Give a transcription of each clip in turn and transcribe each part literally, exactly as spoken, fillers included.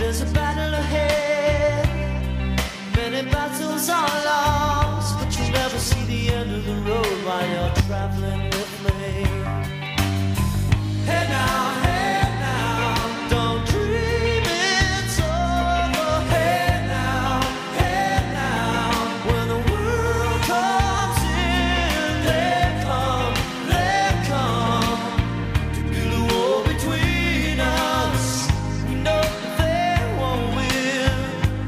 There's a battle ahead, many battles are lost, but you'll never see the end of the road while you're traveling with me. Hey now, hey now, don't dream it's over. Hey now, hey now, when the world comes in, they come, they come to build a wall between us. We know they won't win.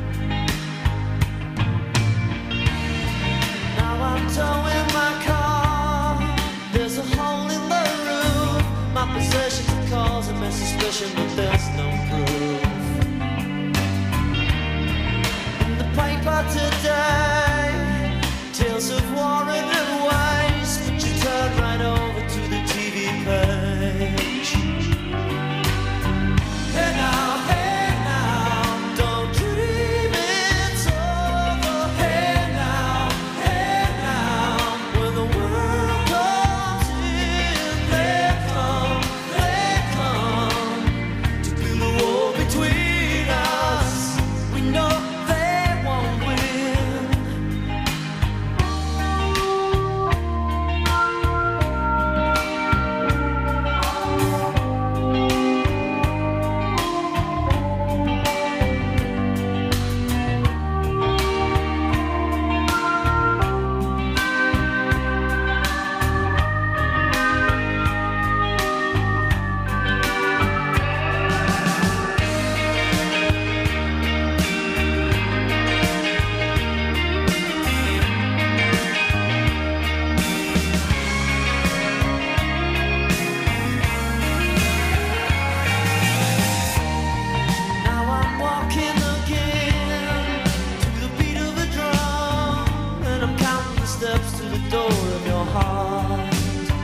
Now I'm towing my car, there's a hole in the roof. My possessions are causing me suspicion, but there's no proof. In the paper today, tales of war and waste, but you turn right over to the T V page. Hey now, hey now, don't dream it's over. Hey now, hey now, when the world comes in, they come, they come to build a wall between us. We know they won't win. Now I'm walking again to the beat of a drum, and I'm counting the steps to the door of your heart.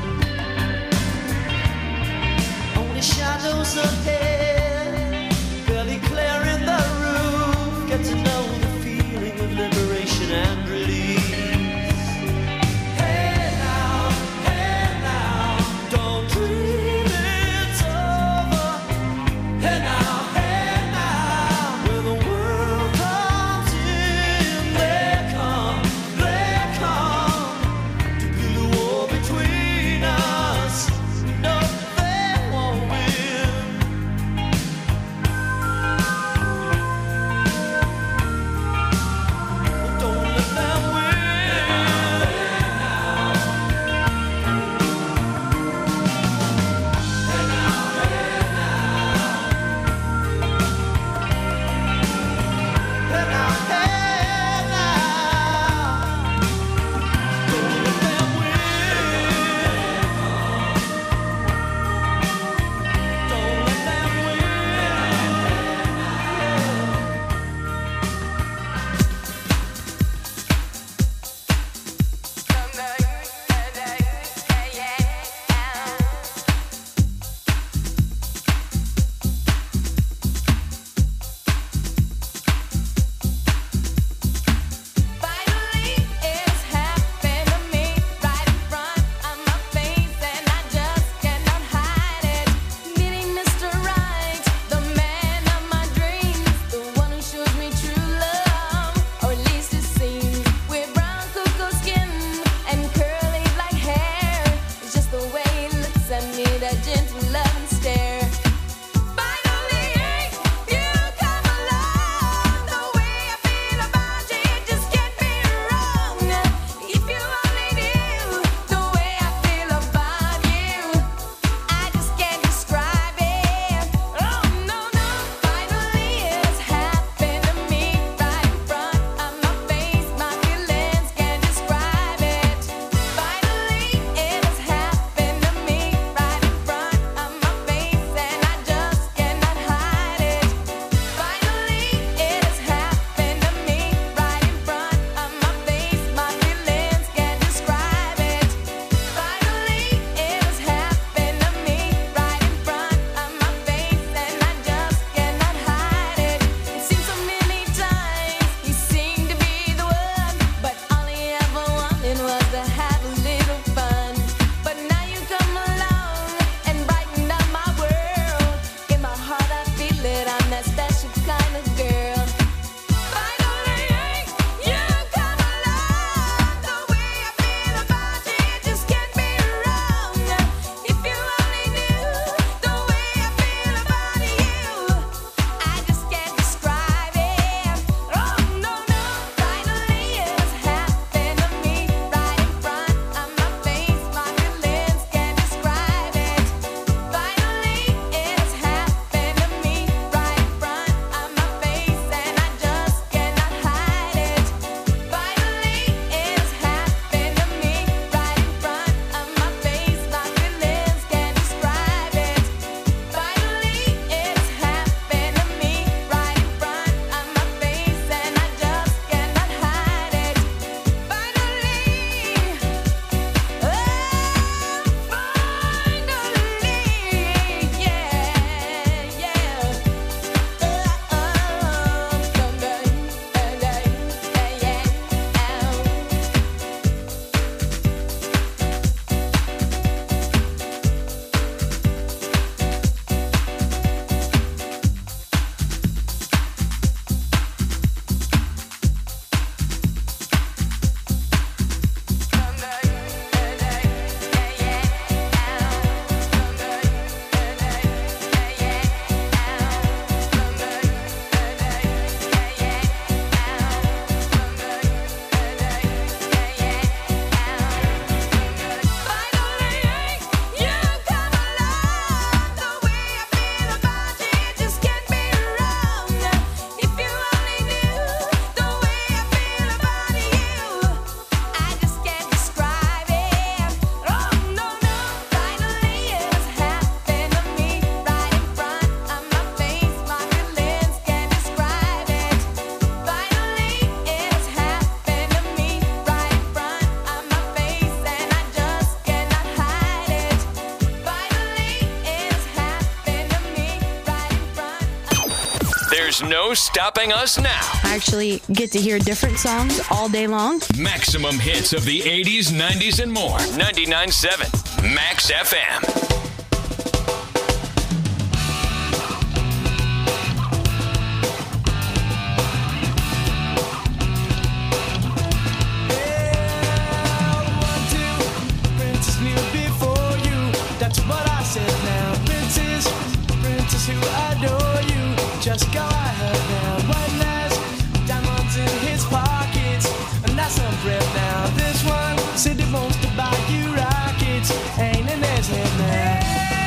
Only shadows ahead, barely clearing the roof. Get to know the feeling of liberation and release. Hey now, hey now, don't dream it's over. Hey now, hey now, when the world comes in, they come, they come to build a wall between us. No, they won't win. There's no stopping us now. I actually get to hear different songs all day long. Maximum hits of the eighties, nineties, and more. ninety-nine point seven Max F M. Who adore you, just go ahead now. One last diamonds in his pockets, and that's some breath now. This one said he wants to buy you rockets, ain't in his head now.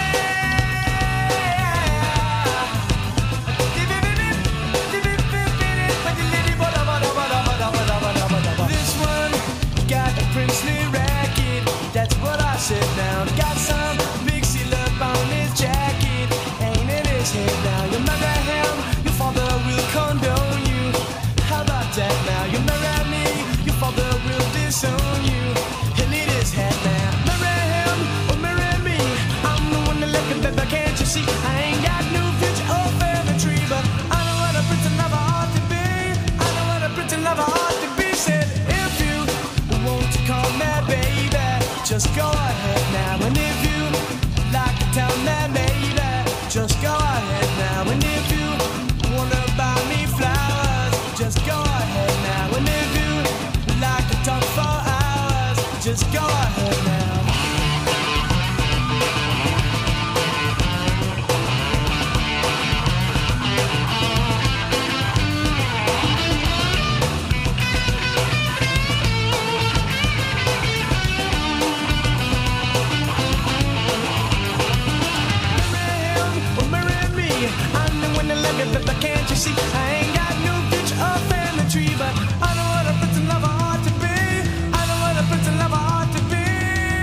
This one got a princely racket, that's what I said now. Got some big seal up on his jacket. Now you marry him, your father will condone you. How about that now? You marry me, your father will disown you. He'll eat his head now. Marry him or marry me, I'm the one that left him, baby, can't you see? I ain't got no future or family tree, but I know what a pretty lover ought to be. I know what a pretty lover ought to be. Said if you want to call me baby, just go ahead now. And if you like to tell me baby, just go ahead now. And if you wanna buy me flowers, just go ahead now. And if you like to talk for hours, just go ahead now. But can't you see, I ain't got no future or family tree, but I know what a pretty lover ought to be. I know what a pretty lover ought to be.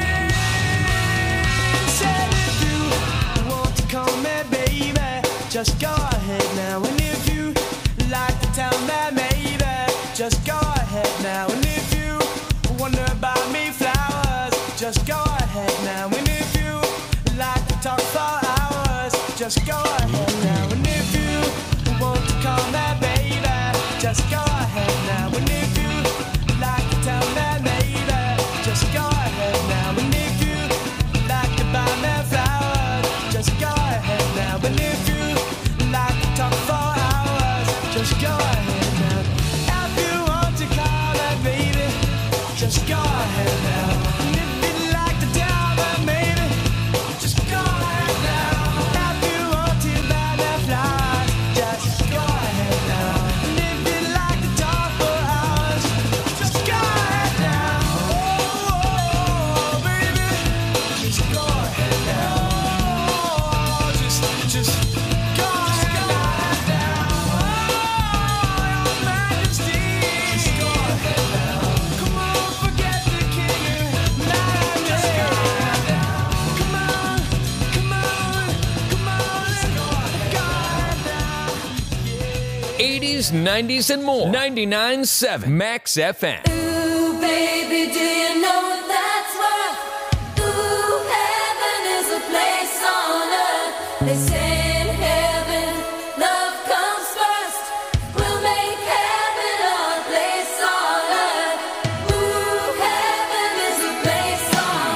Said if you want to call me baby, just go ahead now. And if you like to tell me maybe, just go ahead now. And if you wanna buy me flowers, just go ahead now. And if you like to talk for hours, just go ahead now. And if you want to call me baby, just go ahead now. And if you like to tell me maybe, just go ahead now. And if you like to buy me flowers, just go ahead now. And if you like to talk for hours, just go ahead now. If you want to call me baby, just go ahead now. And if you like to tell me maybe, just go ahead now. If you want to buy me flowers, just go ahead now. And if you like to talk for hours, just go ahead now. Oh, baby, just go ahead now. Oh, just, just go ahead now. Oh, your majesty, just go ahead now. Come on, forget the king and majesty. Come on, come on, come on, let's go ahead now. eighties, nineties, and more. ninety-nine point seven Max F M. Ooh, baby, do you know what that's worth? Ooh, heaven is a place on earth. They say in heaven, love comes first. We'll make heaven our place on earth. Ooh, heaven is a place on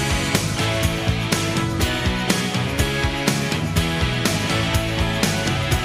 earth.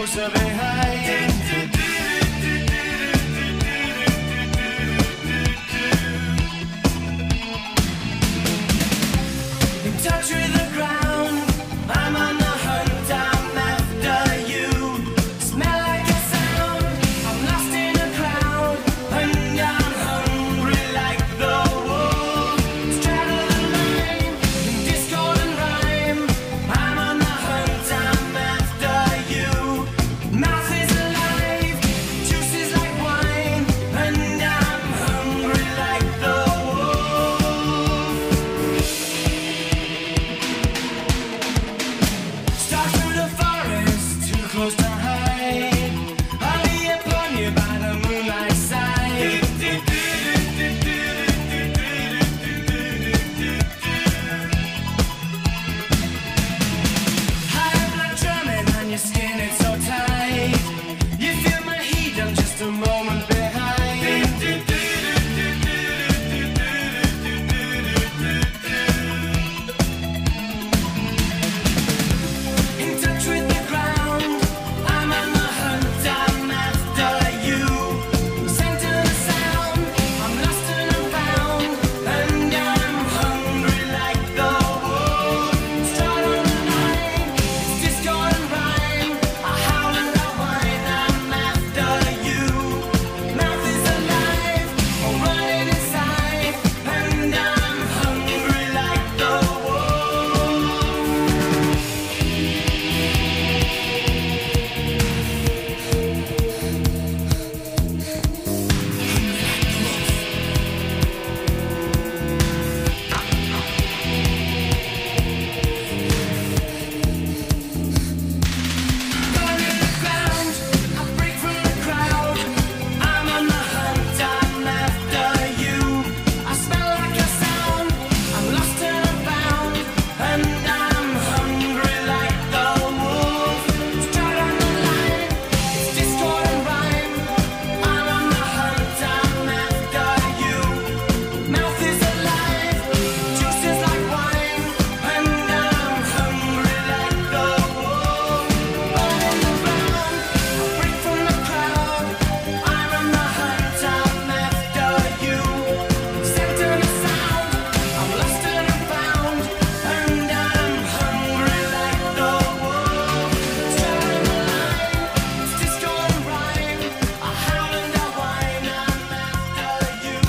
closer behind. In touch with the ground, I'm on the hunt, I'm after you. Smell like a sound, I'm lost in a crowd, and I'm hungry like the wolf. Straddle the line, in discord and rhyme, I'm on the hunt, I'm after you. Mouth is alive, juice is like wine, and I'm hungry like the wolf. Start through the forest, too close to hide. I'll be upon you by the moonlight side. High blood drumming on your skin, it's so tight. You feel my heat, I'm just a moment behind. In touch with the ground, I'm on the hunt, I'm after you. Center the sound, I'm lost and I'm found, and I'm hungry like the wolf. Start on the line, it's discord and rhyme. I howl and I whine, I'm after you. Mouth is alive, I'm running inside, and I'm hungry like the wolf. Burn in the ground, I break from the crowd. I'm on the hunt, I'm after you. I smell like a sound, I'm lost and I'm found, and I'm hungry like the wolf. Straight on the line, it's discord and rhyme. I'm on the hunt, I'm after you. Mouth is alive, juice is like wine, and I'm hungry like the wolf. Burn in the ground, I break from the crowd. I'm on the hunt, I'm after you. Center the sound, I'm lost and I'm found, and I'm hungry like the wolf. Straight on the line, it's discord and rhyme. I howl and I whine, I'm after you.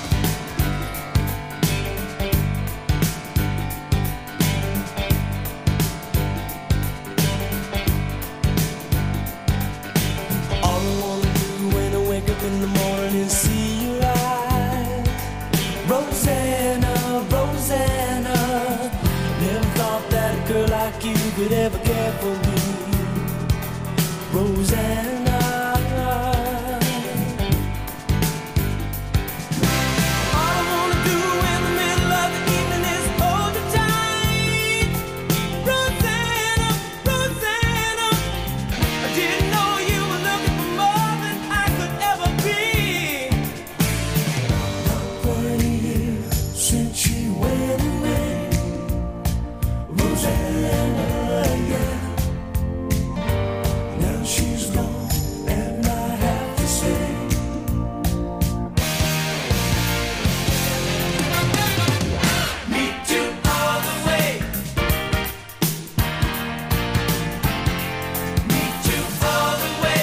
All I wanna do when I wake up in the morning is see your eyes. Rosanna, Rosanna, never thought that a girl like you could ever care for me. Rosanna. All I wanna do in the middle of the evening is hold you tight. Rosanna, Rosanna, I didn't know you were looking for more than I could ever be. Twenty years since she went away, Rosanna, yeah. Now she's gone, and I have to say, meet you all the way. Meet you all the way.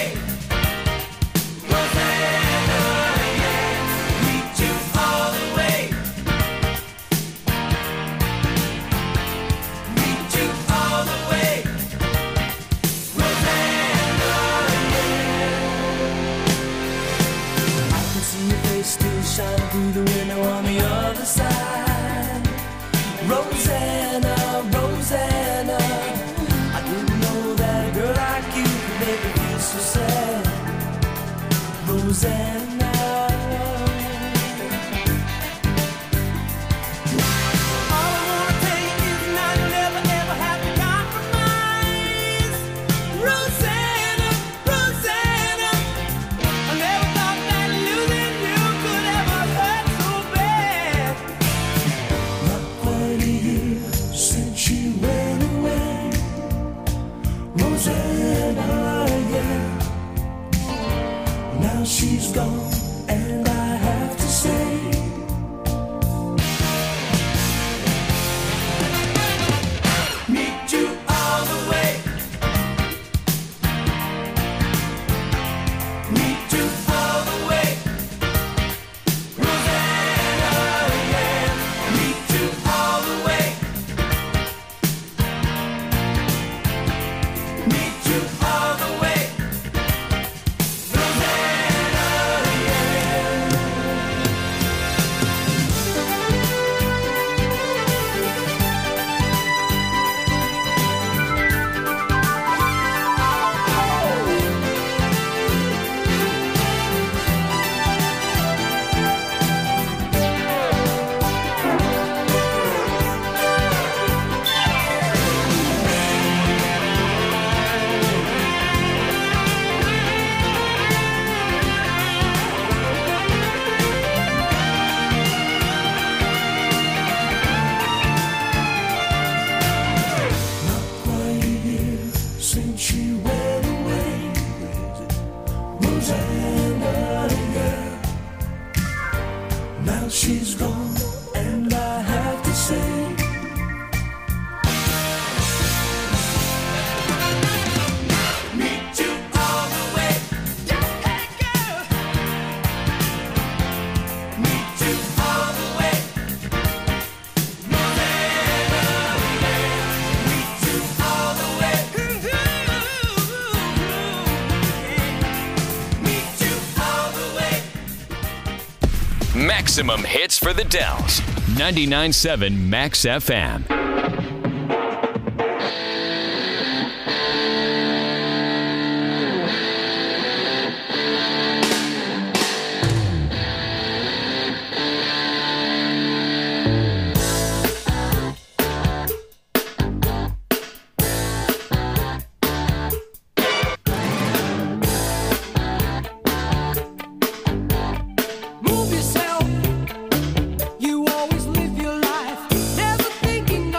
Rosanna, yeah. Meet you all the way. Meet you all the way. Rosanna, yeah. I can see your face still shining through the window on the other side. Rosanna, Rosanna, I didn't know that a girl like you could make me feel so sad. Rosanna. All I wanna tell you is now you'll never ever have to compromise. Rosanna, Rosanna, I never thought that losing you could ever hurt so bad. Not quite a year since she went away. Rosanna, yeah. she's gone, and I have to say, meet you all the way. Meet you all the way. Rosanna, yeah. Meet you all the way. Meet you all the way. Since she went away, Rosanna, yeah. Now she's gone, and I have to say, meet you all the way. Hey girl, meet you all the way. Maximum hits for the Dells. ninety-nine point seven Max F M. Move yourself. You always live your life, never thinking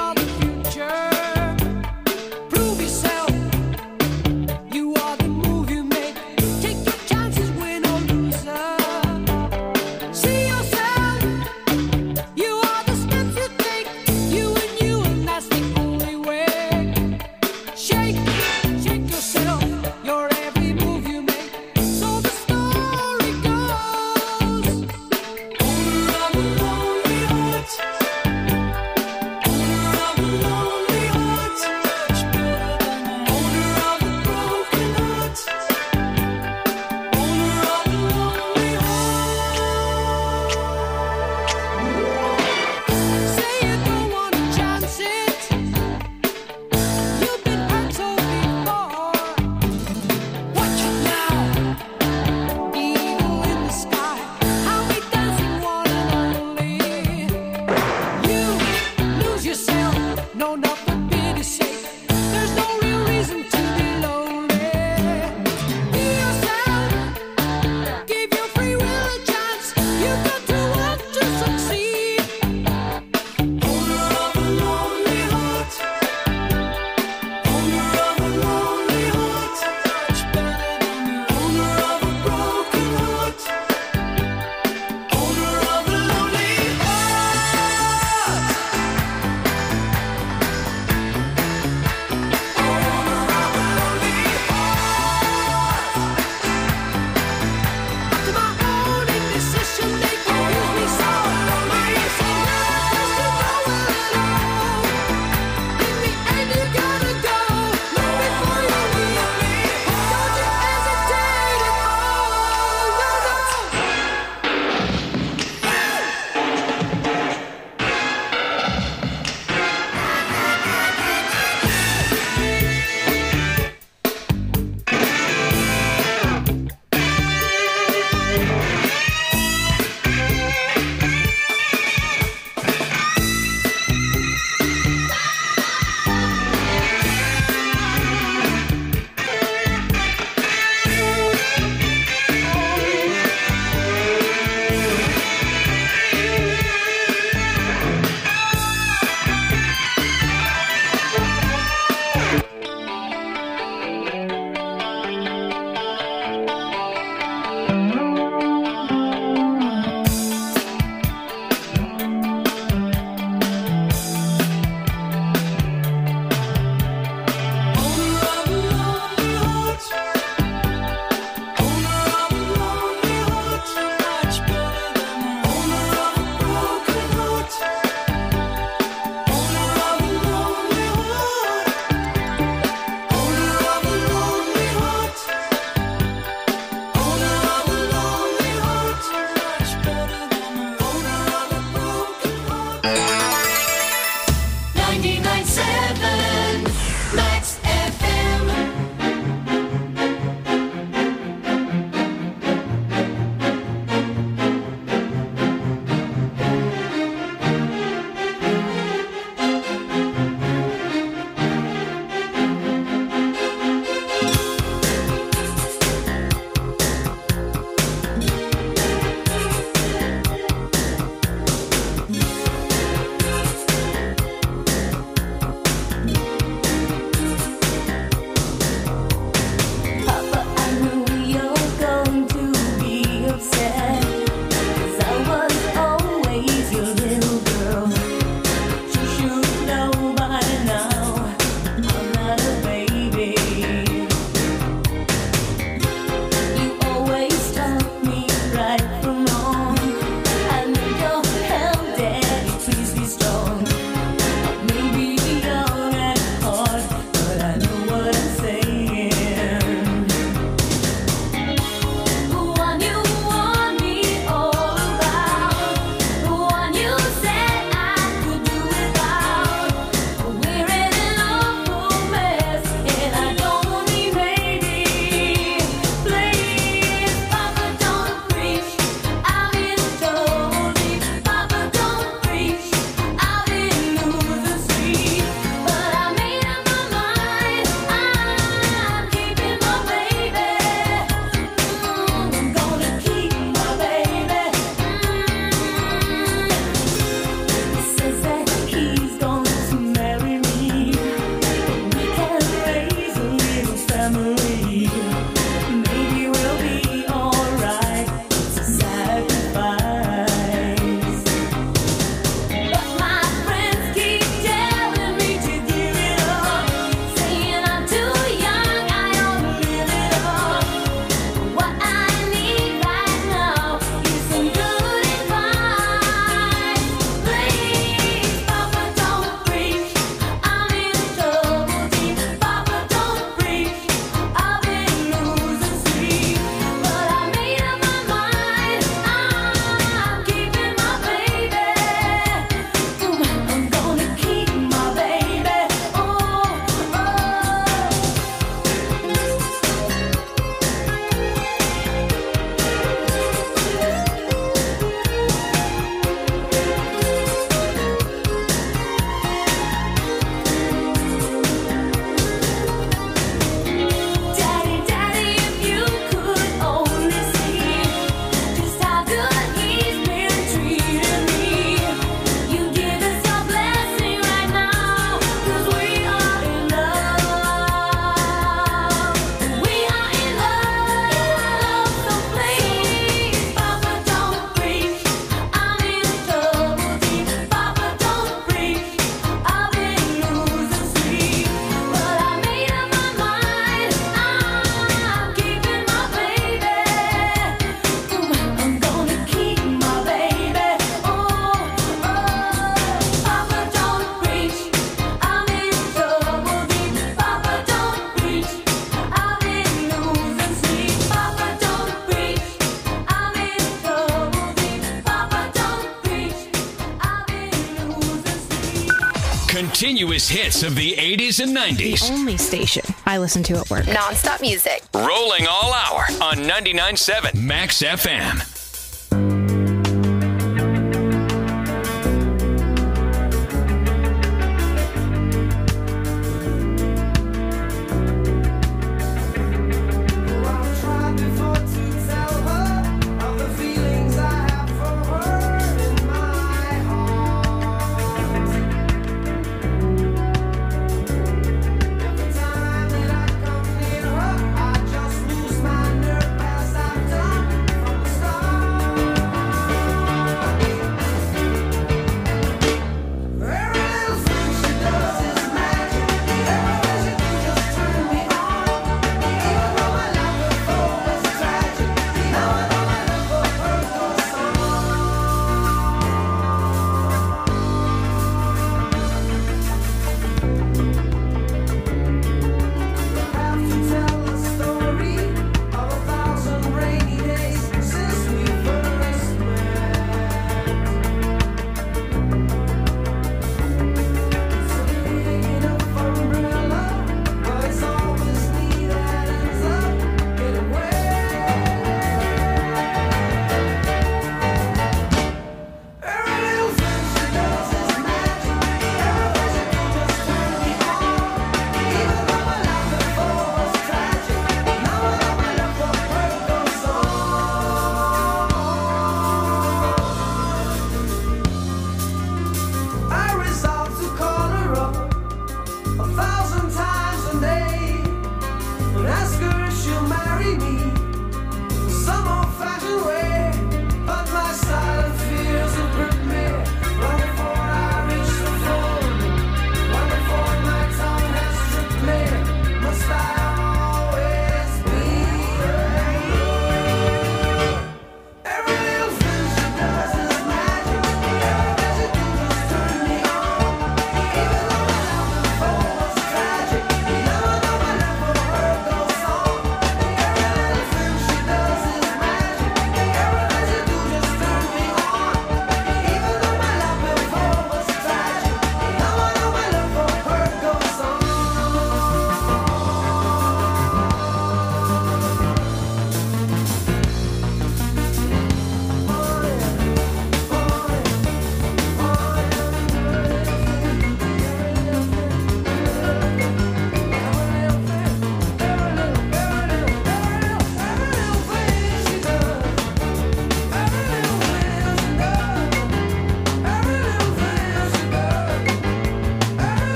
Continuous hits of the eighties and nineties. Only station I listen to at work. Non-stop music. Rolling all hour on ninety-nine point seven Max F M.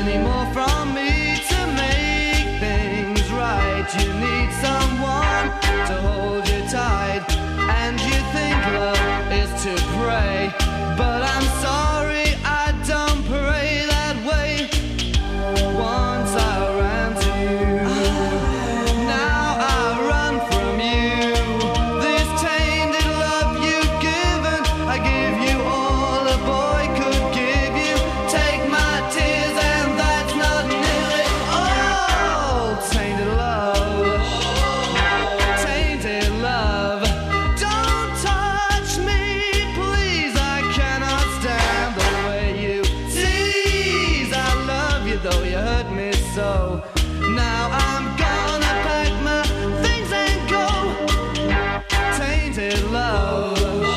any more from me to make things right. You need someone to hold you tight, and you think love is to pray, but I'm sorry, I don't pray that way. Once I ran to you, now I run from you. This tainted love you've given, I give you all a boy could give you. Take my tears and that's not nearly all. Tainted love, tainted love. Don't touch me, please, I cannot stand the way you tease. I love you though you hurt me so. Now I'm gonna pack my things and go. Tainted love,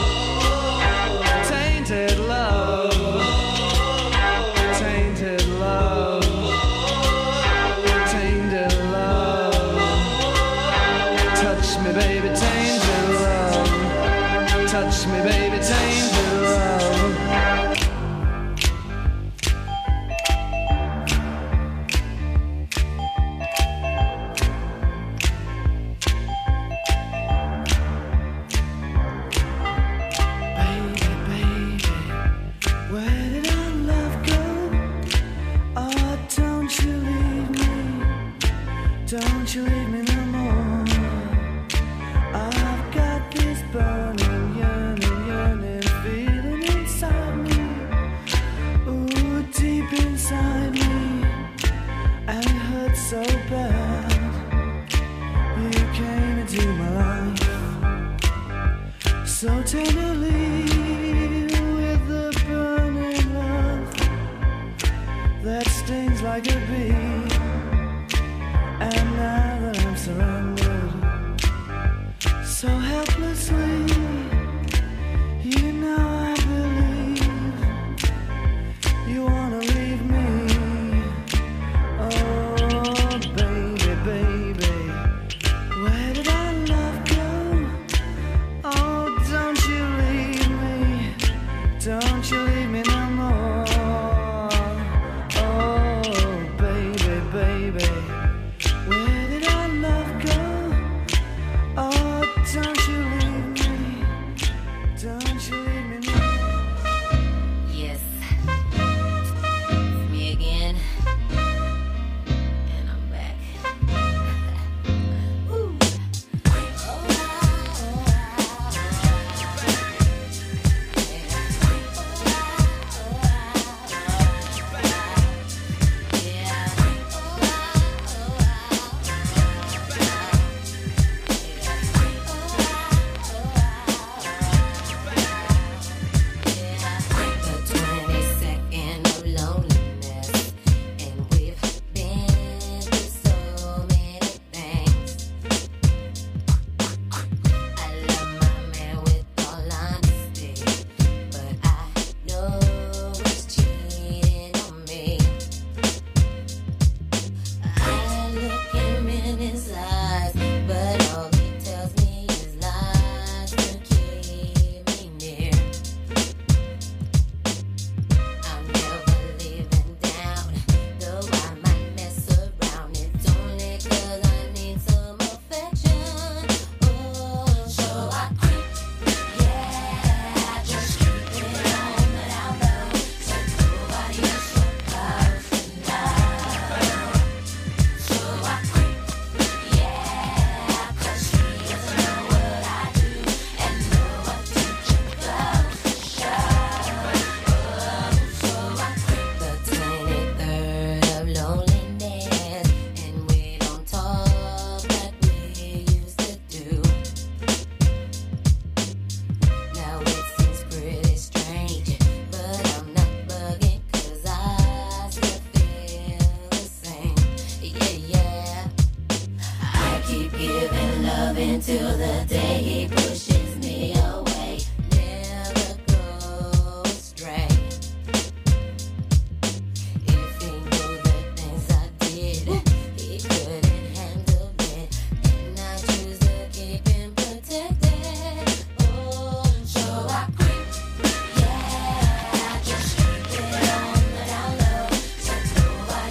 tainted love, tainted love, tainted love. Touch me, baby, tainted love. Touch me, baby, tainted love. Baby, baby, where did our love go? Oh, don't you leave me, don't you leave me no more. I've got this burning, yearning, yearning feeling inside me, ooh, deep inside me, and it hurts so bad. You came into my life so tenderly, with the burning love that stings like a bee. And now that I'm surrendered so helplessly, you know I believe you wanna leave me. Oh, baby, baby, where did our love go? Oh, don't you leave me, don't you leave me no more. Oh, baby, baby, where did our love go? Oh, don't you leave me, don't you leave me no more. Yes, it's me again, and I'm back. Ooh. The twenty-second of loneliness, and we've been through so many things. I love my man with all honesty, but I know he's cheating on me. I look him in his eyes, but all he tells me is lies to keep me near. I'm never leaving down, though I might mess around. It's only 'cause I need some affection. Oh, so I creep, yeah, I just keep it on the down low, so nobody else survives tonight. So I creep, yeah, 'cause he doesn't know what I do, and no attention goes to show. So I creep the twenty-third of loneliness, and we don't talk like we used to do. Now it seems pretty strange, but I'm not bugging 'cause I still feel the same. Yeah, yeah. I keep giving love until the day he pushes me away. Never go astray. If he knew the things I did, he couldn't handle it, and I choose to keep him protected. Oh, so I creep, yeah, I just keep it on the down low, so nobody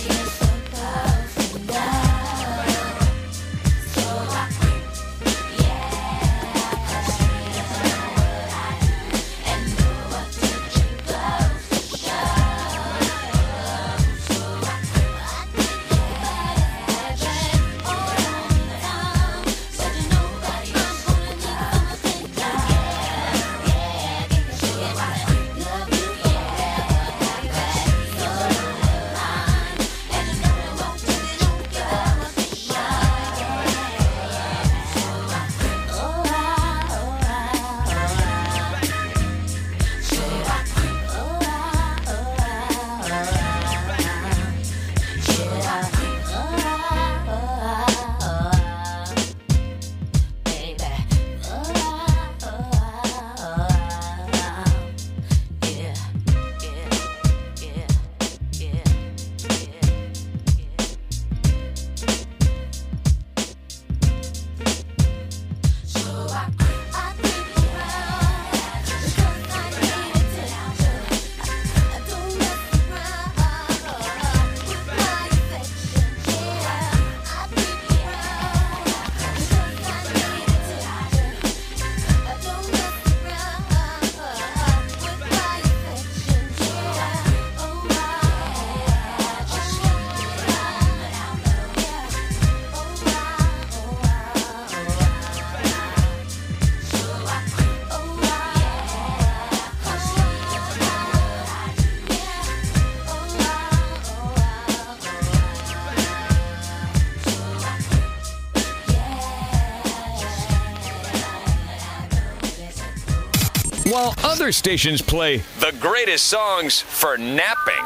while other stations play the greatest songs for napping.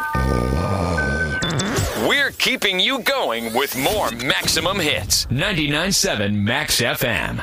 We're keeping you going with more Maximum Hits. ninety-nine point seven Max F M.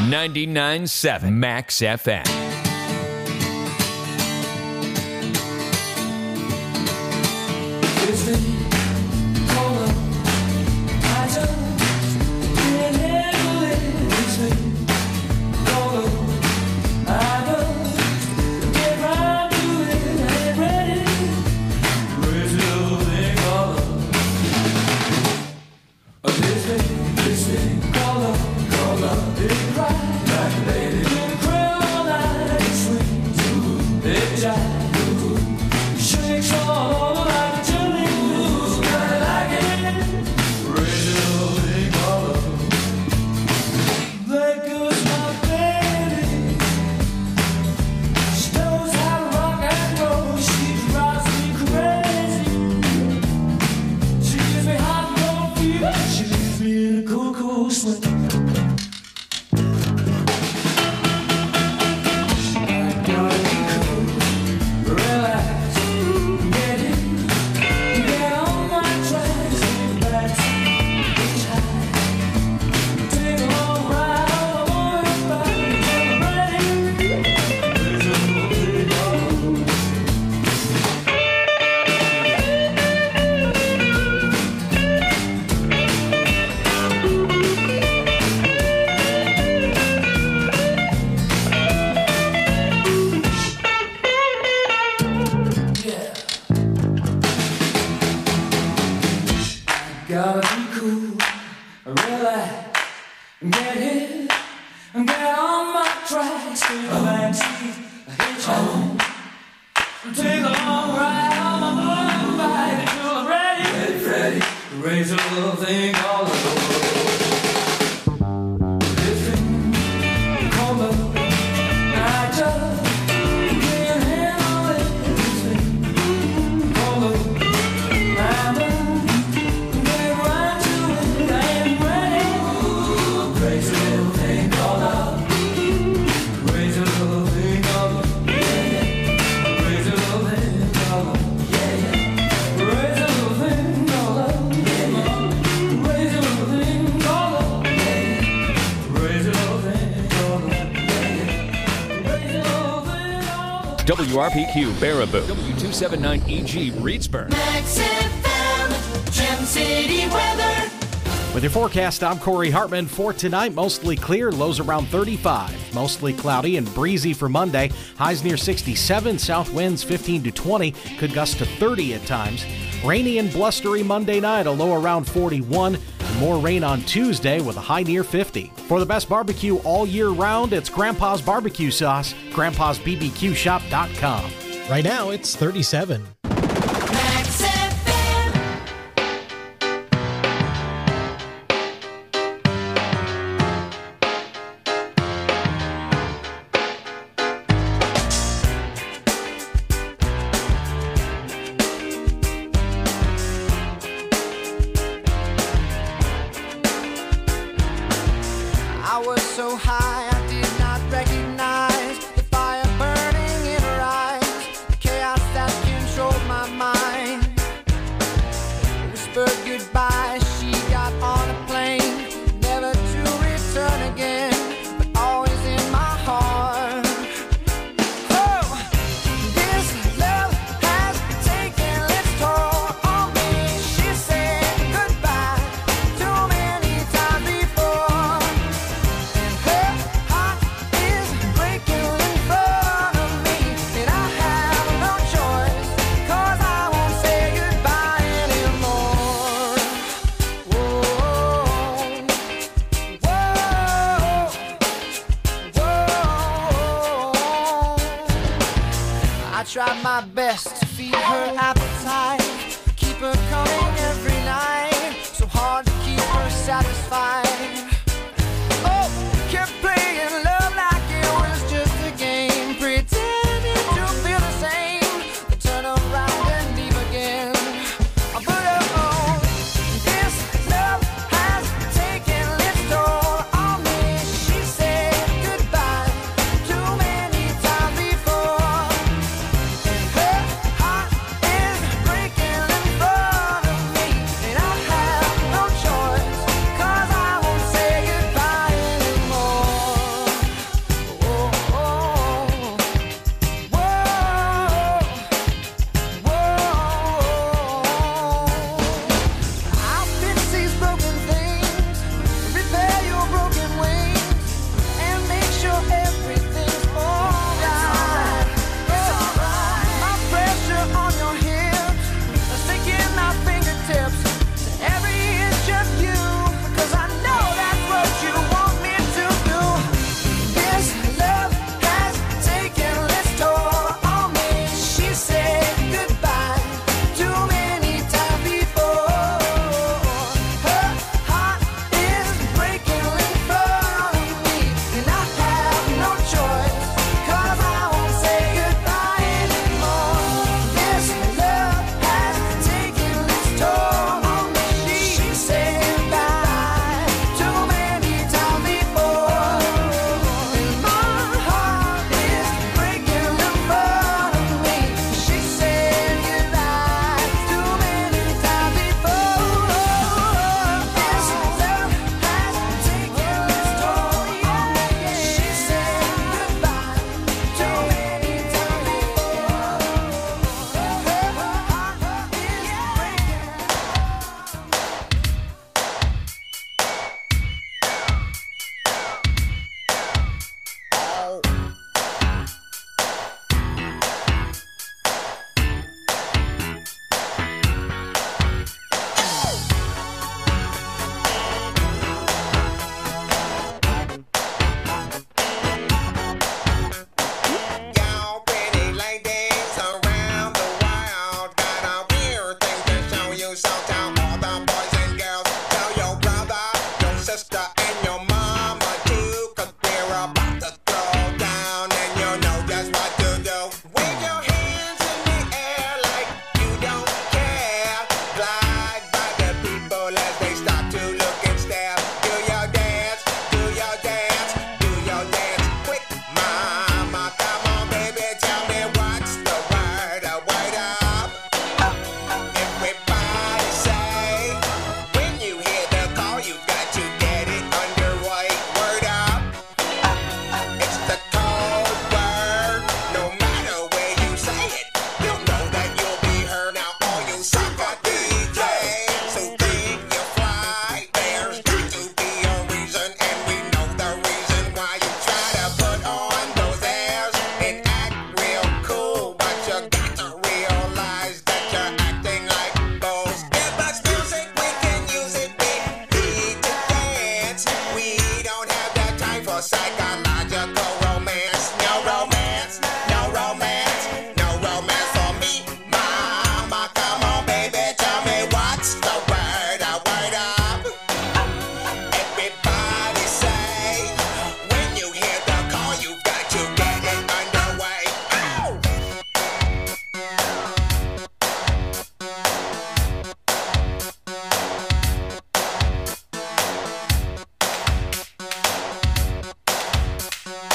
ninety-nine point seven Max F M. W R P Q Baraboo, W two seventy-nine E G Reedsburg. Max F M, Gem City weather. With your forecast, I'm Corey Hartman. For tonight, mostly clear, lows around thirty-five. Mostly cloudy and breezy for Monday. Highs near sixty-seven, south winds fifteen to twenty, could gust to thirty at times. Rainy and blustery Monday night, a low around forty-one. More rain on Tuesday with a high near fifty. For the best barbecue all year round, it's Grandpa's Barbecue Sauce, grandpas b b q shop dot com. Right now, it's thirty-seven. Max F M. I was so high I did not recognize the fire burning in her eyes, the chaos that controlled my mind. Whispered goodbye, she got on a plane, never to return again, but always in my heart. Oh, this love has taken its toll on me. She said goodbye too many times before. Her heart is breaking in front of me, and I have no choice, 'cause I won't say goodbye anymore. Whoa, whoa, whoa. I tried my best to feed her appetite, keep her coming every night, so hard to keep her satisfied.